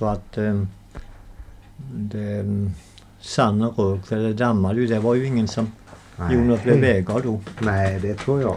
så att det sanden rök, för det dammade ju. Det var ju ingen som gjorde något med vägar då. Nej, det tror jag.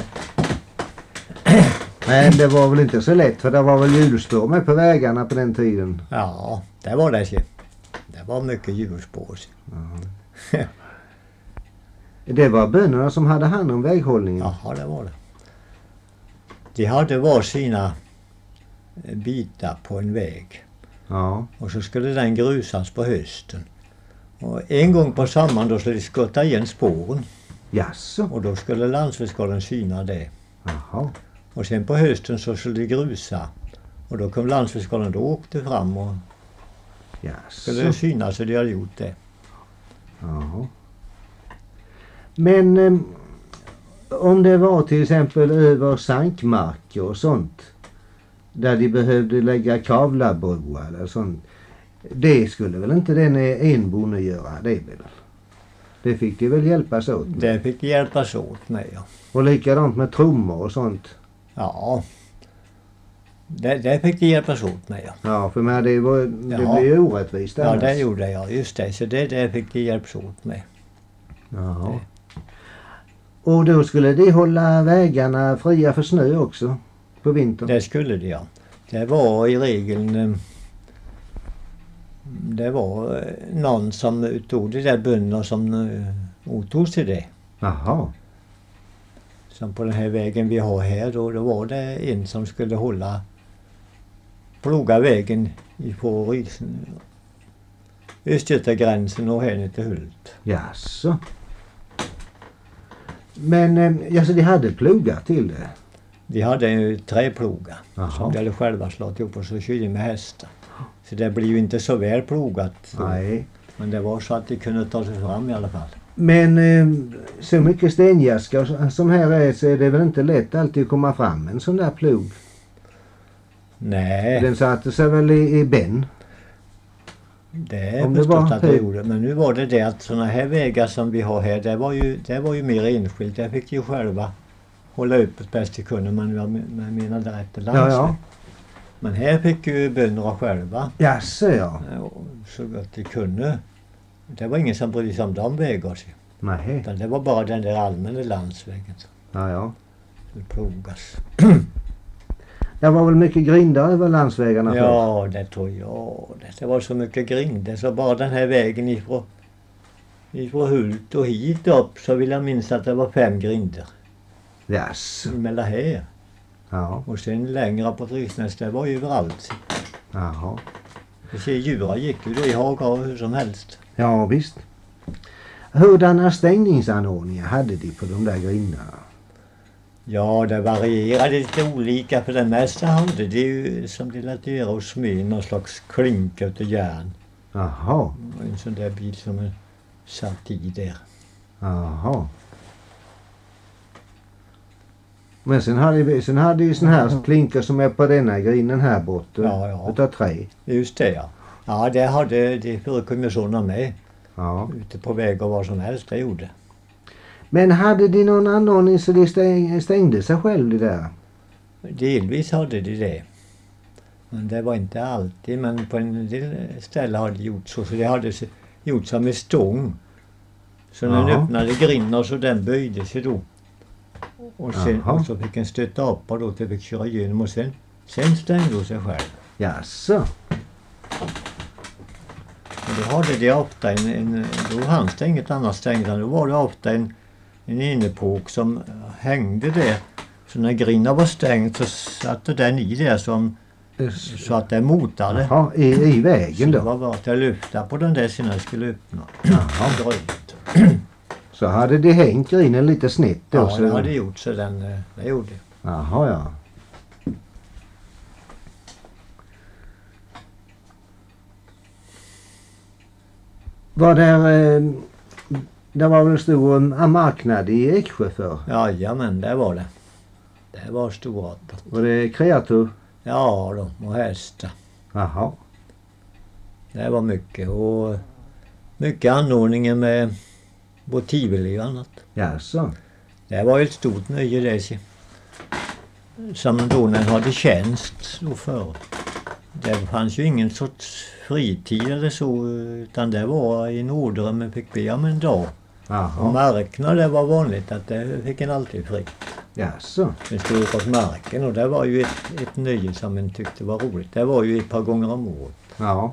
Men det var väl inte så lätt, för det var väl hjulspår med på vägarna på den tiden. Ja, det var det. Det var mycket hjulspår. Ja. Det var bönderna som hade hand om väghållningen? Ja, det var det. De hade var sina bitar på en väg. Ja. Och så skulle den grusas på hösten. Och en gång på sommaren då skulle de skotta igen spåren. Jaså? Och då skulle landsvägsgården syna det. Jaha. Och sen på hösten så skulle de grusa. Och då kom landsvägsgården, då åkte fram och skulle det synas, så de hade gjort det. Jaha. Men om det var till exempel över sankmarker och sånt, där de behövde lägga kavlarbroar eller sånt, det skulle väl inte den en bonde göra, det väl? Det fick de väl hjälpas åt med. Det fick de hjälpas åt med, ja. Och likadant med trummor och sånt. Ja, det fick de hjälpas åt med, ja. Ja, för men det blev ju orättvist annars. Ja, det gjorde jag, just det. Så det fick de hjälpas åt med. Jaha. Och då skulle de hålla vägarna fria för snö också på vintern? Det skulle de, ja. Det var i regel det var någon som uttog de där bönderna som åtog sig det. Jaha. Som på den här vägen vi har här då var det en som skulle ploga vägen på Östgötagränsen och här ner till Hult. Jaså. Men så de hade plogar till det? De hade ju träplogar. Jaha. Som de hade själva slått ihop och så körde de med hästar. Så det blir ju inte så väl plogat. Nej. Men det var så att de kunde ta sig fram i alla fall. Men så mycket stenjaskar som här är, så är det väl inte lätt alltid att komma fram med en sån där plog? Nej. Den satte sig väl i ben? Det är förstått att det gjorde. Men nu var det att såna här vägar som vi har här, det var ju mer enskilt. Det fick ju själva hålla upp bäst de kunde, men jag menade rätt till landsväg. Ja. Men här fick ju bönderna själva. Jaså, ja. Så gott de kunde. Det var ingen som brydde sig om de vägarna. Nej. Utan det var bara den där allmänna landsvägen. Ja. Det plogas. Det var väl mycket grindar över landsvägarna? Ja, det tror jag. Det var så mycket grinder. Så bara den här vägen ifrån Hult och hit upp, så vill jag minst att det var 5 grinder. Jaså. Mellan här. Ja. Och sen längre på Trysnäs, det var ju överallt. Jaha. Du ser, djura gick ju då i hagar hur som helst. Ja, visst. Hurdana stängningsanordningar hade de på de där grindarna? Ja, det varierade lite olika, för det mesta hade det ju som de lät göra hos mig, någon slags klinka till järn. Jaha. En sån där bil som är satt i där. Jaha. Men sen hade ju sån här klinkar som är på denna grinden här borta. Ja. Utav trä. Just det, ja. Ja, det förekom ju sådana med. Ja. Ute på väg och vad som helst, det gjorde. Men hade de någon anordning så de stängde sig själv det där? Delvis hade de det. Men det var inte alltid. Men på en del ställen hade de gjort så. Så de hade gjort som en stång. Så när den öppnade grinden så den böjde sig då. Och så fick en stötta upp och då till fick köra igenom och sen stängde sig själv. Jaså? Och då hade de ofta då fanns det inget annat stängande. Då var det ofta en innepåk som hängde där. Så när grinden var stängd så satte den i där så att den motade. Jaha, i vägen då? Så det var bara att jag lyfta på den där sen jag skulle öppna. Jaha. Så hade de hängt grinden lite snett då? Ja, det hade gjort så det gjorde. Jaha, ja. Var det var väl en stor marknad i Eksjö för? Ja, men det var det. Det var storartat. Var det kreatur? Ja, och hästar. Jaha. Det var mycket. Och mycket anordningar med tivoli och annat. Jaså? Det var ett stort nöje det. Som då när hade tjänst då för. Det fanns ju ingen sorts fritid eller så, utan det var i Nordrum man fick be om en dag. Jaha. Och marknader, det var vanligt att det fick en alltid fri. Jaså? Vi stod på marken och det var ju ett nöje som man tyckte var roligt. Det var ju ett par gånger om året. Ja.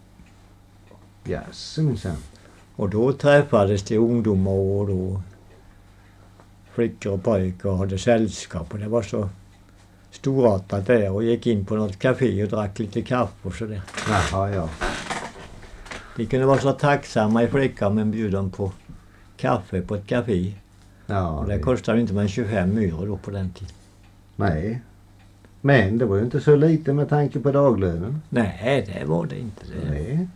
Jaså minsann. Och då träffades det ungdomar och då flickor och pojkar och hade sällskap. Och det var så storartat där och gick in på något café och drack lite kaffe och sådär. Jaha, ja. De kunde vara så tacksamma i flickor men bjuda dem på kaffe på ett café. Ja, Och det kostade inte mer 25 euro då på den tiden. Nej. Men det var ju inte så lite med tanke på daglönen. Nej, det var det inte. Nej.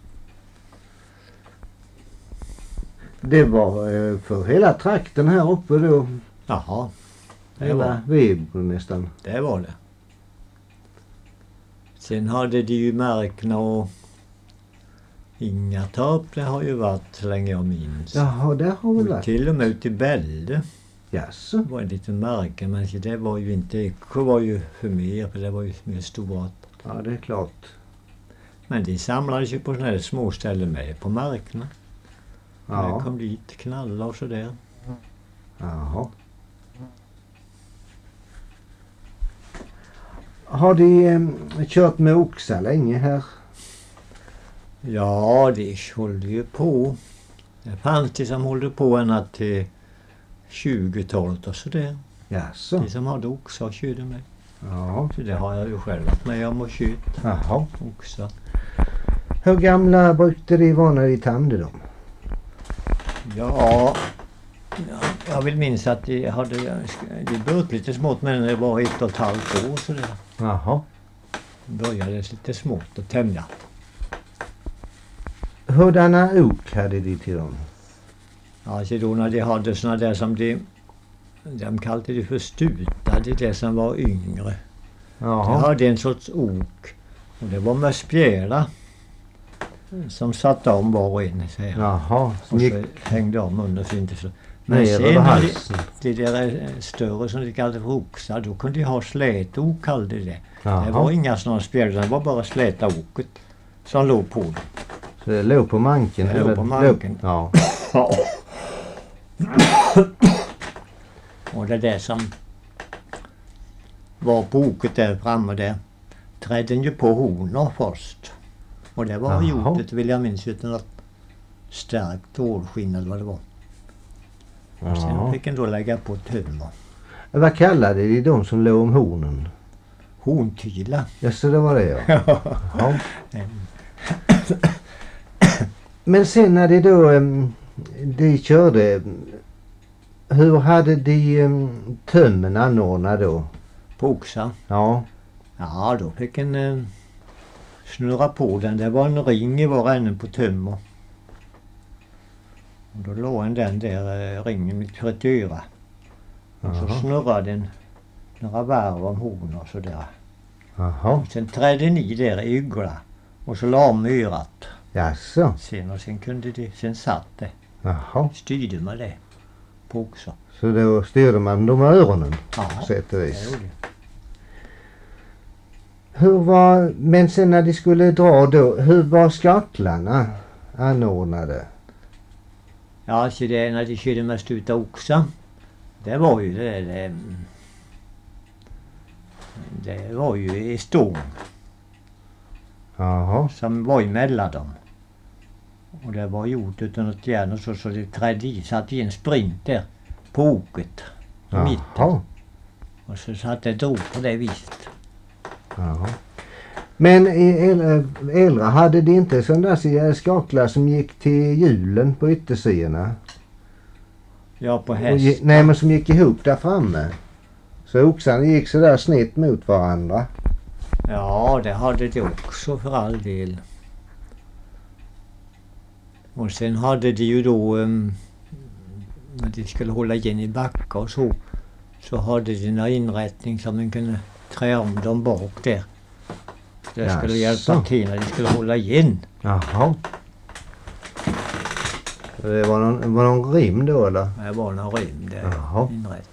Det var för hela trakten här uppe då. Jaha, det Hela var, Vebro nästan. det var det. Sen hade de ju Märkna och Ingatorp, det har ju varit så länge jag minns. Jaha, det har väl Och varit. till och med ute i Bälde Jaså? var en liten märke, men det var ju inte, Eksjö var ju för mer, för det var ju mer stora. Ja, det är klart. Men de samlades ju på sådana här små ställen med på marknaden. Ja. Jag kom dit, knalla och sådär. Jaha. Har de kört med oxar länge här? Ja, det höll ju på. Det fanns de som hållde på ända till 20-talet och sådär. Jaså? De som hade oxar körde med. Ja. Så det har jag ju själv varit med om och kört Jaha. oxar. Hur gamla brukade de vara när de tamde dem? Ja, jag vill minnas att de började lite smått men det var 1,5 år sådär. Jaha. Började lite smått och tämja. Hurdana ok hade de till dem? Alltså då när de hade såna där som de kallade det för stutade, det som var yngre. De Jaha. hade en sorts ok och det var med spjäla som satt om var och en så här. Jaha. Och Gick så hängde om under så inte så. Men ner över sen hade halsen. de där större som de kallade för oxar, då kunde de ha slätok kallade det. Det var Jaha. inga sådana spjäll, det var bara släta oket som låg på dem. Så det låg på manken? Det låg på manken. Ja. Och det där som var på oket där framme där trädde den ju på honor först. Och det var Jaha. gjort, vill jag minns, utan något starkt hårskinn eller vad det var. Och sen Ja. fick den då lägga på tömmer. Vad kallade de de som låg om hornen? Hontyla. Ja, så det var det ja. Ja. Men sen när de körde, hur hade de tömmen anordnat då? På oxar. Ja. Ja, då fick en snurra på den. Det var en ring i var ände på tömmer. Och då låg den där ringen mitt för ett öra. Och så Jaha. snurrade den några varv om horn och sådär. Jaha. Sen trädde ni där i yggla och så la om örat. Jaså. Sen kunde det, sen satt det. Jaha. Styrde man det på oxar. Så då styrde man de öronen Ja, på sätt och det vis. gjorde det. Men sen när de skulle dra då, hur var skaklarna anordnade? Ja, så det när de körde med stuta oxar. Det var ju det var ju i stång Jaha. som var emellan dem. Och det var gjort utan något järn och så det trädde i, satt i en sprint där på oket i mitten. Jaha. Och så att det drog på det viset. Jaha. Men i äldre hade de inte sådana där skaklar som gick till hjulen på yttersidorna? Ja, på Och häst. nej, men som gick ihop där framme. Så oxarna gick så där snitt mot varandra. Ja, det hade de också för all del. Och sen hade de ju då när de skulle hålla igen i backa och så hade de en inrättning som man kunde trä om dem bak där. Det skulle Jaså. hjälpa till när de skulle hålla igen. Jaha. Det var någon rim då eller? Det var någon rim där. Jaha. Inrättning.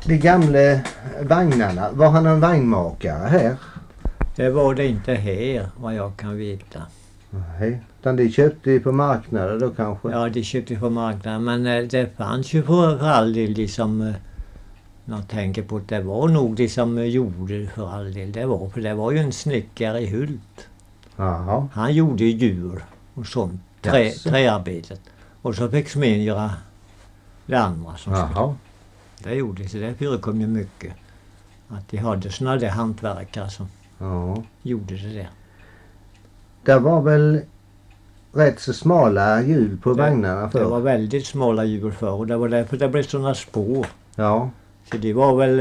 de gamla vagnarna, var han en vagnmakare här? Det var det inte här, vad jag kan veta. Nej, utan de köpte på marknaden då kanske? Ja, de köpte på marknaden, men det fanns ju för all del de som, jag tänker på att det var nog de som gjorde för all del. För det var ju en snickare i Hult. Jaha. Han gjorde djur och sånt, träarbetet. Och så fick smeden göra det andra som skulle. Det gjorde så det förekom ju mycket. Att de hade såna där hantverkare som gjorde det där. Det var väl rätt så smala hjul på vagnarna förr? Det var väldigt smala hjul förr och det var därför det blev såna spår. Ja. Så det var väl,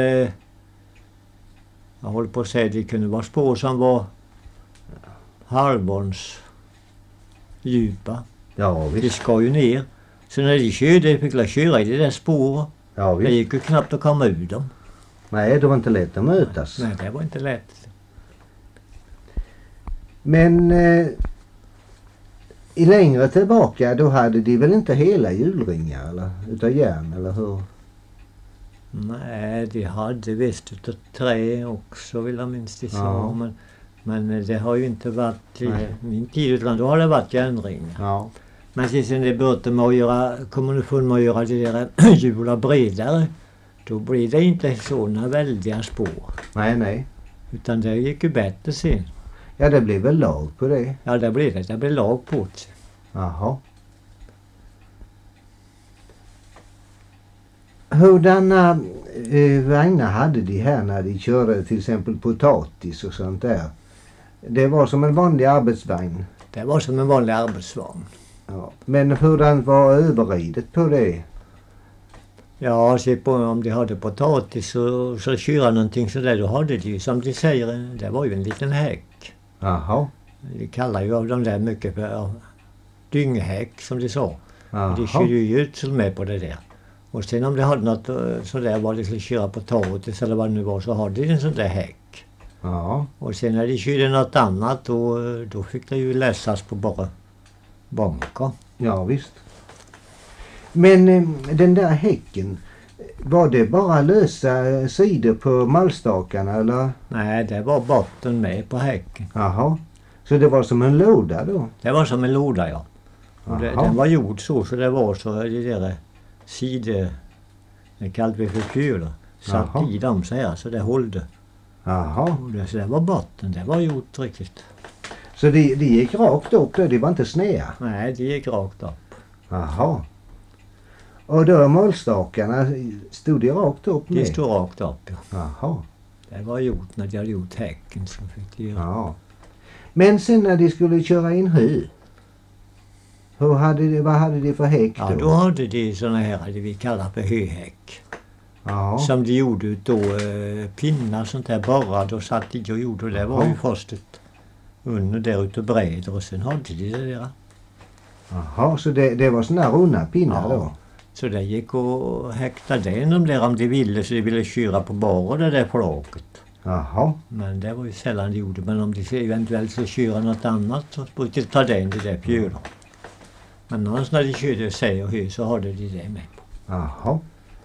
jag håller på att säga, det kunde vara spår som var halvåns djupa. Ja, visst. Det ska ju ner. Så när de körde, fick jag köra i det där spåret. Ja, visst. Det gick ju knappt att komma ur dem. Nej, det var inte lätt att mötas. Nej, det var inte lätt. Men i längre tillbaka då hade de väl inte hela hjulringar eller utav järn eller hur? Nej, de hade visst utav trä också vill jag minst det sa. Men det har ju inte varit i min tid utan då har det varit järnringar. Ja. Men sen det började med att göra, kommunen med att göra det där hjular bredare. Då blir det inte sådana väldiga spår. Nej. Utan det gick ju bättre sen. Ja, det blev väl lag på det? Ja, det blev det. Det blev lag på det. Jaha. Hurdana vagnar hade de här när de körde till exempel potatis och sånt där? Det var som en vanlig arbetsvagn? Det var som en vanlig arbetsvagn. Ja. Men hurdan var överridet på det? Ja, se på om de hade potatis så köra någonting sådär, då hade de ju som de säger, det var ju en liten häck. Jaha. De kallar ju av de där mycket för dynghäck som de sa. Jaha. De körde ju ut med på det där. Och sen om de hade något sådär var de skulle köra potatis eller vad det nu var så hade de en sån där häck. Ja. Och sen när de körde något annat då fick det ju läsas på bara banker. Ja, visst. Men den där häcken, var det bara lösa sidor på mallstakarna eller? Nej, det var botten med på häcken. Jaha. Så det var som en låda då? Det var som en låda, ja. Och den var gjord så det var så det där sidor, det kallade vi för pjölor, satt i dem så här så det hållde. Jaha. Så det var botten, det var gjort riktigt. Så de gick rakt upp då, de var inte sneda? Nej, de gick rakt upp. Jaha. Och då målstakarna, stod de rakt upp med? De stod rakt upp, ja. Jaha. Det var gjort när de hade gjort häcken så fick de göra. Ja. Men sen när de skulle köra in hö, vad hade de för häck då? Ja, då hade de såna här, det vi kallar för höhäck. Ja. Som de gjorde då pinnar sånt där borrade och satt i och gjorde. Och det var ju först ett under där ute bräder och sen hade de det där. Jaha, så det var såna runda pinnar då? Så det gick och häkta den där om de ville, så de ville köra på bara det där flaket. Jaha. Men det var ju sällan de gjorde, men om de eventuellt skulle köra något annat så brukade de ta den där pjölor. Men annars när de körde sig och hö så hade de det med på. Jaha.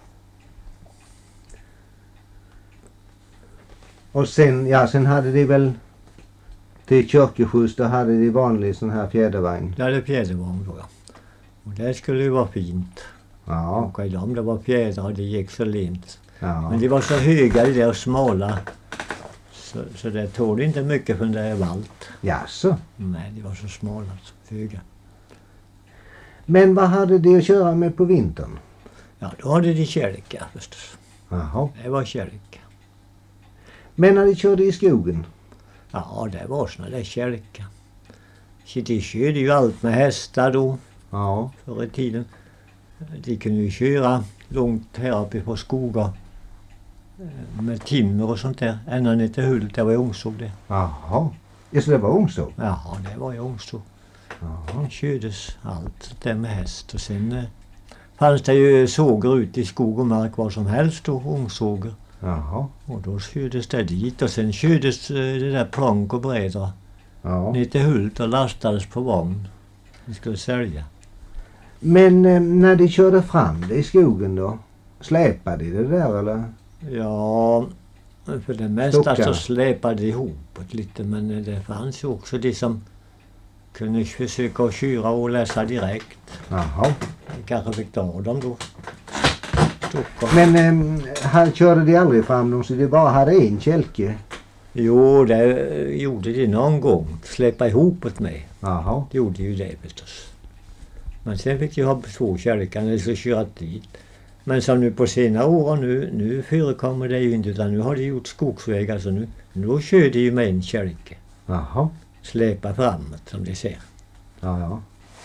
Och sen hade de väl till kyrkoskjuts, då hade de vanlig sån här fjädervagn? Det hade fjädervagn då, ja. Och det skulle ju vara fint. Ja. Och i dem det var fjädrar och det gick så lint. Ja. Men de var så höga de där och smala. Så det tål inte mycket för det är valt. Jaså? Nej, de var så smala, så höga. Men vad hade de att köra med på vintern? Ja, då hade de kärleka förstås. Jaha. Det var kärleka. Men när de körde i skogen? Ja, det var såna där kärleka. Så de körde ju allt med hästar då. Ja. Förr i tiden. De kunde ju köra långt här uppe på skogar. Med timmer och sånt där. Ända ner till Hult, det var Ångsåg det. Jaha. Ja, så det var Ångsåg? Ja, det var ju Ångsåg. Jaha. Det kördes allt där med häst. Och sen fanns det ju såger ut i skog och mark vad som helst då, ångsåger. Jaha. Och då kördes det dit och sen kördes det där plank och brädor ner till Hult och lastades på vagn. Vi skulle sälja. Men när de körde fram det i skogen då, släpade de det där eller? Ja, för det mesta Stockar. så släpade de ihop det lite, men det fanns ju också de som kunde försöka att köra och läsa direkt. Jaha. Vi kanske fick ta dem då. Stockholm. Men han körde de aldrig fram dem så de bara hade en kälke? Jo, det gjorde de någon gång. Släppa ihop det med. Jaha. Det gjorde ju det förstås. Men sen fick de ha två kälkar eller så köra dit. Men som nu på senare år nu förekommer det ju inte, utan nu har de gjort skogsvägar, så nu kör de ju med en kälke. Jaha. Släpa framåt som de ser. Ja.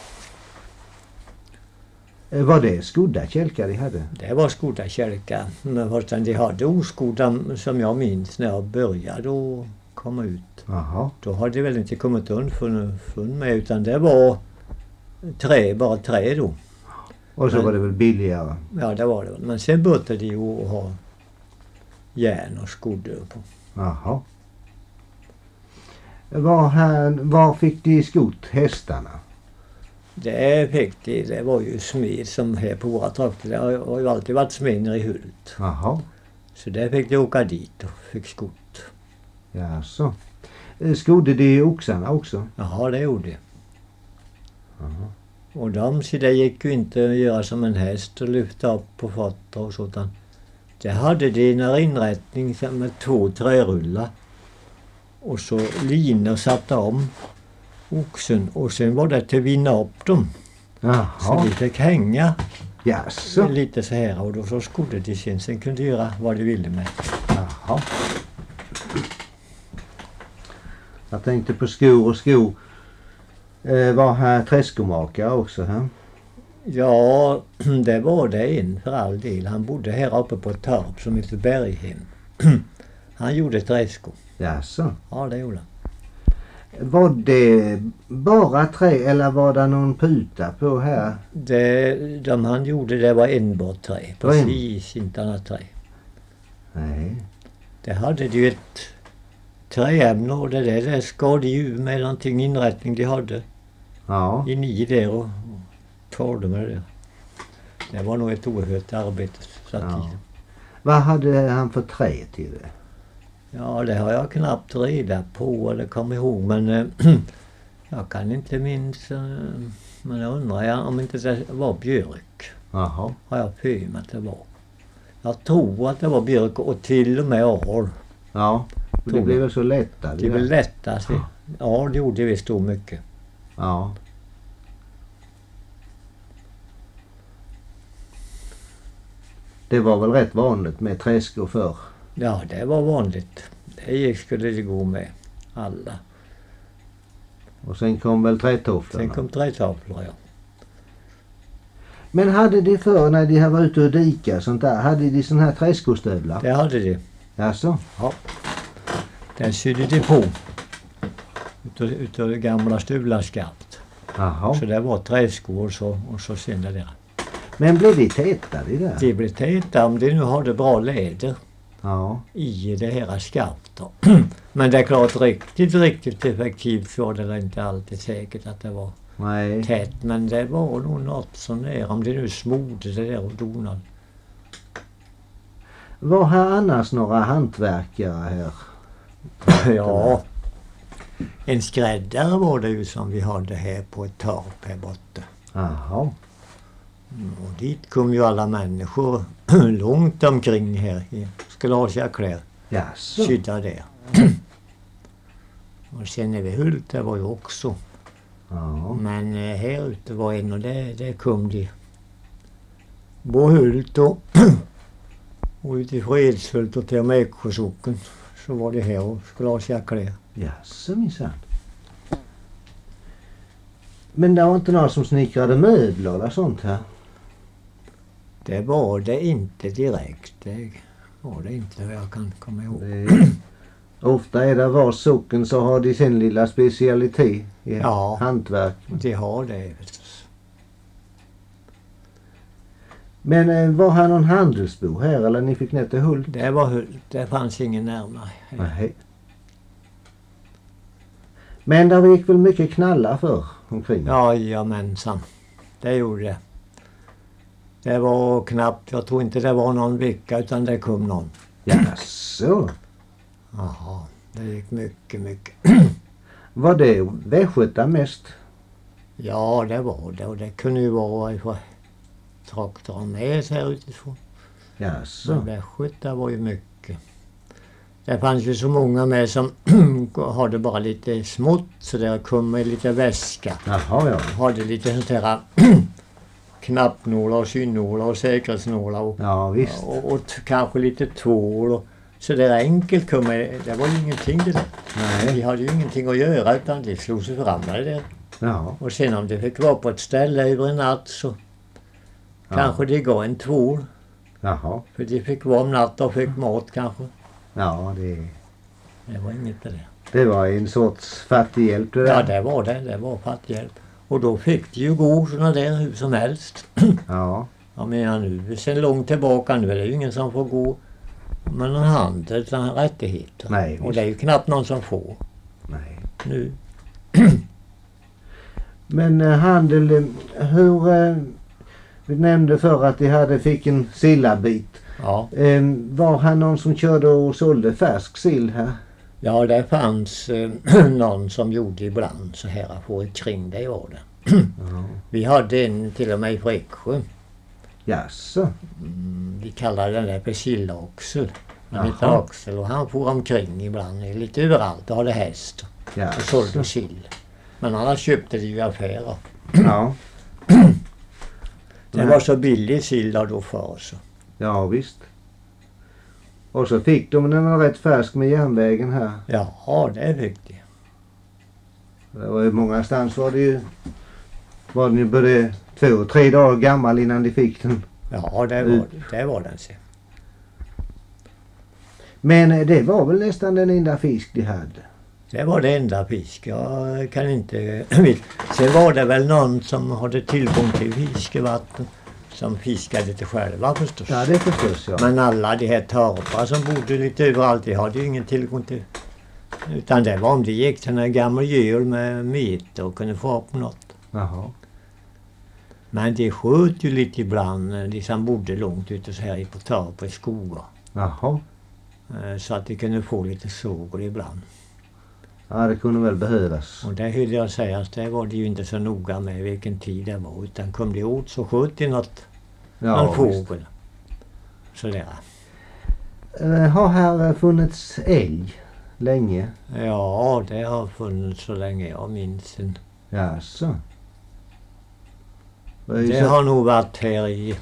Var det skodda kälkar de hade? Det var skodda kälkar, men fastän de hade oskodda som jag minns när jag började att komma ut. Jaha. Då hade de väl inte kommit underfund med, utan det var bara trä då. Och så Men- var det väl billigare? Ja, det var det. Men sen började de ju att ha järn och skodder på. Jaha. Var fick de skott hästarna? Det fick de, det var ju smed som här på våra trakter. Det har ju alltid varit smed nere i Hult. Jaha. Så där fick de åka dit och fick skott. Jaså. Skodde de oxarna också? Jaha, det gjorde de. Jaha. Och så det gick ju inte att göra som en häst och lyfta upp på fötter och sådant. Det hade de en inrättning med 2 trärullar. Och så linor satte om oxen och sen var det till att vinna upp dem. Så Jaha. de fick hänga Jaså. lite så här och då så skodde de sen kunde de göra vad de ville med. Jaha. Jag tänkte på skor och skor. Var här träskomakare också här? Ja, det var det en för all del. Han bodde här uppe på ett torp som heter Berghem. Han gjorde träskor. Jaså. Ja, det gjorde han. Var det bara trä eller var det någon puta på här? De han gjorde det var enbart trä. Det var en- Precis, inte annat trä. Nej. Det hade de ju ett träämne och det där skar de ju med någonting inrättning de hade. Ja. I 9 där och torrde med det. Det var nog ett oerhört arbete. Så att Ja. Vad hade han för trä till det? Ja, det har jag knappt reda på eller kommer ihåg, men jag kan inte minns. Men jag undrar om inte det var björk. Jaha. Har jag för mig att det var. Jag tror att det var björk och till och med ar. Ja. Det Tror blev jag. väl så lätta. Det är väl lättast. Ja, det gjorde vi stor mycket. Ja. Det var väl rätt vanligt med träskor förr. Ja, det var vanligt. Det skulle det gå med alla. Och sen kom väl trätofflorna. Sen kom trätavlor, ja. Men hade de förr när de var ute och dika sånt där, hade de sån här träskostövlar? Det hade de. Jaså? Ja. Den sydde de på. Utav det gamla stuvlarskaft. Jaha. Så det var träskor och så sen det där. Men blev de täta de där? Det blir täta om det nu hade bra läder Ja. i det här skaftet. Men det är klart riktigt effektivt var det inte alltid säkert att det var Nej. tätt. Men det var nog något sån där, om det nu smorde det där och donade. Var här annars några hantverkare här? Ja, en skräddare var det ju som vi hade här på ett torp här borta. Jaha. Och dit kom ju alla människor långt omkring här i skalaskläder. Jaså? Sydda där. Och sen är vi Hult, det var ju också. Ja. Men här ute var en och där kom de. På Hult och ute i Fredshult och till och med Eksjösocken så var det här och skalaskläder. Jaså minsann. Men det var inte några som snickrade möbler eller sånt här? Det var det inte direkt. Det var det inte vad jag kan komma ihåg. Ofta är det var socken så har de sin lilla specialitet i Ja. hantverk. Det har det förstås. Men var här någon handelsbo här eller ni fick ner till Hult? Det var Hult. Det fanns ingen närmare. Nej. Men där gick väl mycket knallar för omkring? Ja, jamensan. Det gjorde det. Det var knappt, jag tror inte det var någon vecka utan det kom någon. Jaså? Jaha, det gick mycket. Var det västgötar mest? Ja, det var det. Och det kunde ju vara ifrån traktorn med här utifrån. Jaså? Men västgötar var ju mycket. Det fanns ju så många med som hade bara lite smått, så där kom med lite väska. Jaha, ja. Hade lite sånt här knappnålar och synnålar och säkerhetsnålar och, Ja, visst. och kanske lite tvål. Och, så där enkelt kom med, det var ju ingenting det där. Nej. Vi hade ju ingenting att göra utan det slog sig fram med det där. Ja. Och sen om det fick vara på ett ställe över en natt så kanske det gav en tvål. Jaha. För det fick vara om natt och fick mat kanske. Ja, Det var inget det där. det var en sorts fattighjälp det där. Ja, det var det. Det var fattighjälp. Och då fick det ju gå sådana där hur som helst. Ja. Jag menar nu, sen långt tillbaka nu är det ju ingen som får gå med någon handel utan rättigheter. Nej, och det är ju knappt någon som får Nej. nu. Men handel, vi nämnde för att de fick en sillabit. Ja. Var han någon som körde och sålde färsk sill här? Ja, det fanns någon som gjorde ibland så här på kring det var det. Ja. Vi hade en till och med i Fräcksjö. Jaså? Vi kallade den där för Sillaxel. Han hette Jaha. Axel och han får omkring ibland lite överallt och hade häst och sålde Jaså? sill. Men annars köpte de ju affärer. Ja. Det var så billig sill då för så. Ja, visst. Och så fick de den rätt färsk med järnvägen här. Ja, det fick de. Det var ju mångastans var den ju både 2-3 dagar gammal innan de fick den. Ja, det var den sen. Men det var väl nästan den enda fisk de hade. Det var det enda fisk. Jag kan inte... Sen var det väl någon som hade tillgång till fiskevatten som fiskade lite själva förstås. Ja, det förstås, ja. Men alla de här torpar som bodde lite överallt, de hade ju ingen tillgång till. Utan det var om det gick till en gammal göl med meter och kunde få upp något. Jaha. Men det sköt ju lite ibland, de som bodde långt ute så här på torp och i skogar. Jaha. Så att de kunde få lite sågor ibland. Ja, det kunde väl behövas. Och det hörde jag säga att det var det ju inte så noga med vilken tid det var. Utan kom det åt så sköt de någon fågel. Sådär. Har här funnits älg länge? Ja, det har funnits så länge jag minns. Jaså? Det har nog varit här i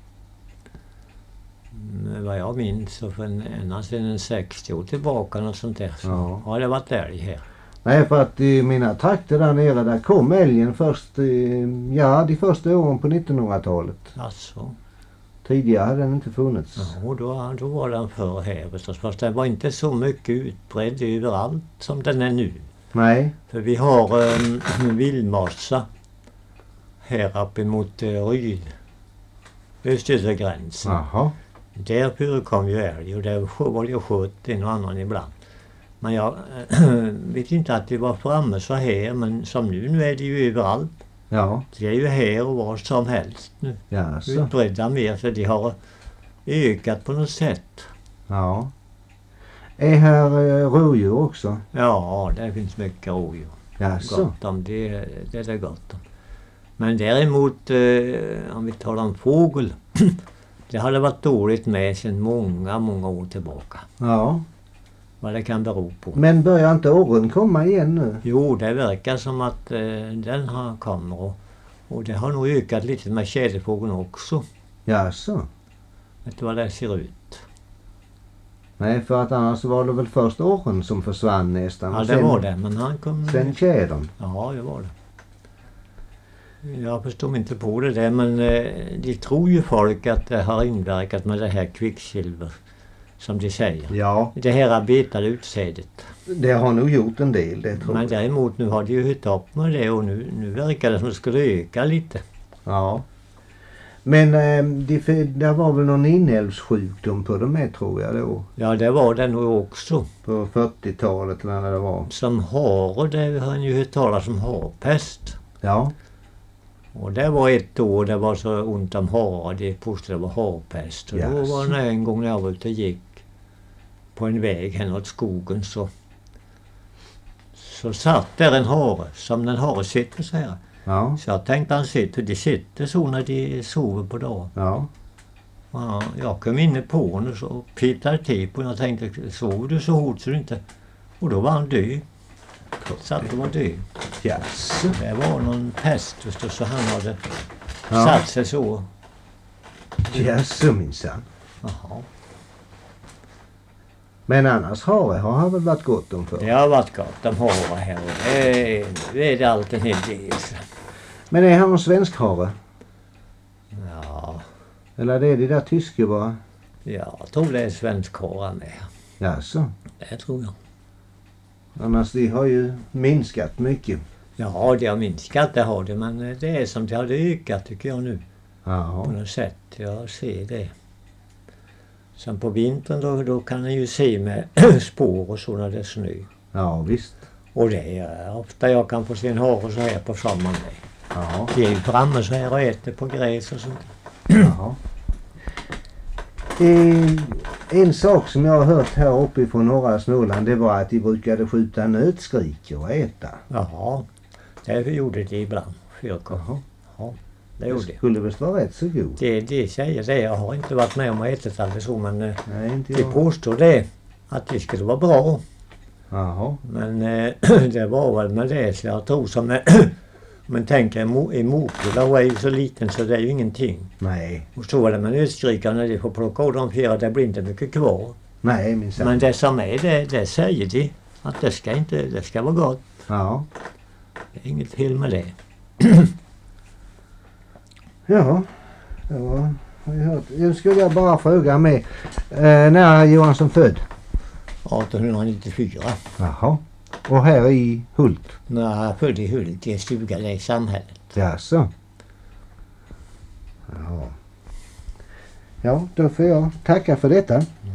vad jag minns så för ända sedan 60 år tillbaka och sånt där. Så Ja. har det varit älg här. Nej, för att i mina trakter där nere där kom älgen först de första åren på 1900-talet. Alltså. Tidigare hade den inte funnits. Ja, och då var den förr här förstås. Fast den var inte så mycket utbredd överallt som den är nu. Nej. För vi har en vildmassa här uppe mot Ryd. Östergränsen. Jaha. Där förekom ju älg och där var det sköt en och annan ibland. Men jag vet inte att det var framme så här, men som nu är det ju överallt. Ja. Det är ju här och var som helst nu. Jaså. Utbredda mer så de har ökat på något sätt. Ja. Är här rådjur också? Ja, det finns mycket rådjur. Jaså. Gott om det är det gott om. Men däremot om vi talar om fågel. Det hade varit dåligt med sedan många år tillbaka. Ja. Vad det kan bero på. Men börjar inte orren komma igen nu? Jo, det verkar som att den har kommer och det har nog ökat lite med tjäderfågeln också. Jaså. Vet du vad det ser ut? Nej, för att annars var det väl först orren som försvann nästan. Ja, och det sen, var det. Men han kom... Sen tjädern. Ja, det var det. Jag förstår inte på det där, men de tror ju folk att det har inverkat med det här kvicksilver, som de säger. Ja, Det här arbetade utsädet. det har nog gjort en del, det tror Men jag. däremot nu har de ju hört upp med det och nu verkar det som det skulle öka lite. Ja. Men det var väl någon inälvssjukdom på dem med, tror jag då. Ja, det var det nog också. På 40-talet eller när det var. Som har, det har ni ju hört talas om harpest. Ja. Och det var ett år det var så ont om harar. Det påstod det var harpest. Och då var det en gång när jag var ute och gick på en väg här åt skogen så satt där en hare som den hare sitter så här. Ja. Så jag tänkte de sitter så när de sover på dagen. Ja. Ja, jag kom inne på honom och så pittade till på honom. Jag tänkte, sover du så hårt så du inte... Och då var han död. Satt och var död. Yes. Det var någon pest så han hade satt sig så. Yes, minsann. Jaha. Men annars har väl varit gott om för. Det har varit gott om hare här. Det är det allt en hel del. Men är han en svensk hare? Ja. Eller det är det där tyska bara? Ja, jag tror det är svensk hare med. Jaså? Det tror jag. Annars de har ju minskat mycket. Ja, det har minskat, det har det. Men det är som det hade ökat tycker jag nu. Jaha. På något sätt. Jag ser det. Sen på vintern då kan man ju se med spår och så när det är snö. Ja, visst. Och det är ofta jag kan få se en hare så här på sommaren. Ja. De är ju framme så här och äter på gräs och sånt. Jaha. En sak som jag har hört här uppe från norra Småland, det var att de brukade skjuta nötskriker och äta. Jaha, det gjorde de ibland. Jaha. Ja, det gjorde Det skulle väl vara rätt så god. det säger det. Jag har inte varit med om att äta det så, men Nej, inte de jag. påstår det. Att det skulle vara bra. Jaha. Men det var väl med det. Så jag tror som... Men tänker i Mokula är ju så liten så det är ju ingenting. Nej. Och så är det med nötskrikarna när de får plocka av de fyra, det blir inte mycket kvar. Nej, minsann. Men det som är det säger de. Att det ska vara gott. Ja. Det är inget fel med det. Ja. Det var... har jag hört. Nu skulle jag bara fråga med. När är Johansson född? 1894. Jaha. Och här i Hult? När jag födde i Hult i en stuga där i samhället. Jaså? Ja. Ja, då får jag tacka för detta.